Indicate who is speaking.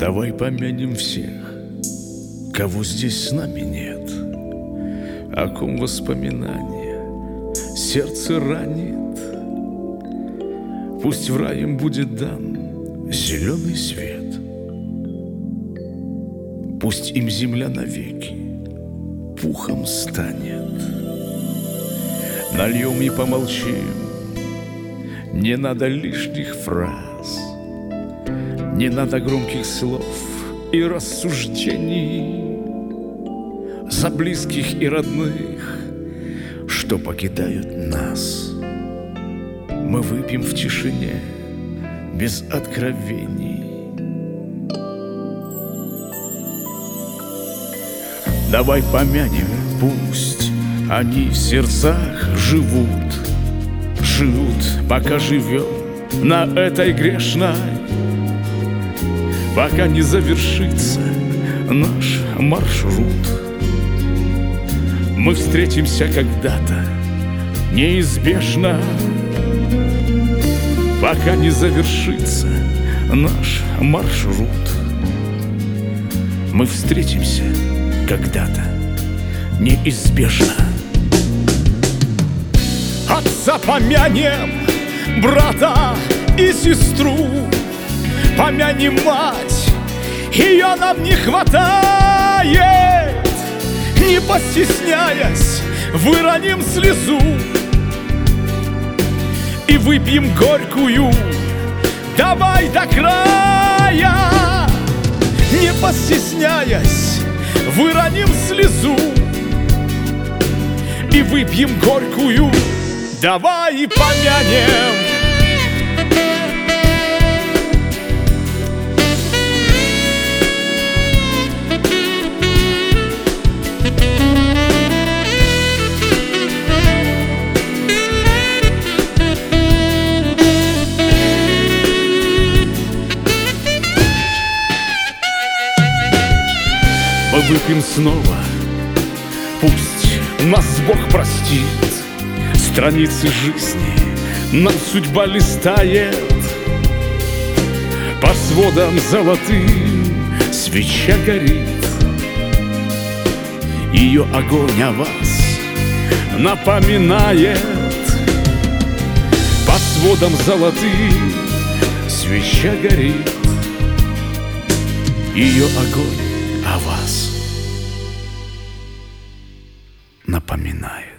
Speaker 1: Давай помянем всех, кого здесь с нами нет, о ком воспоминания сердце ранит. Пусть в рай им будет дан зеленый свет, пусть им земля навеки пухом станет. Нальем и помолчим, не надо лишних фраз, не надо громких слов и рассуждений за близких и родных, что покидают нас. Мы выпьем в тишине, без откровений. Давай помянем, пусть они в сердцах живут, пока живем на этой грешной, пока не завершится наш маршрут. Мы встретимся когда-то неизбежно, пока не завершится наш маршрут. Мы встретимся когда-то неизбежно. Отца помянем, брата и сестру, помянем мать, ее нам не хватает. Не постесняясь, выроним слезу и выпьем горькую, давай до края. Не постесняясь, выроним слезу и выпьем горькую, давай помянем. Мы выпьем снова, пусть нас Бог простит. Страницы жизни нам судьба листает, по сводам золотым свеча горит. Ее огонь о вас напоминает, по сводам золотым свеча горит. Ее огонь о вас напоминает.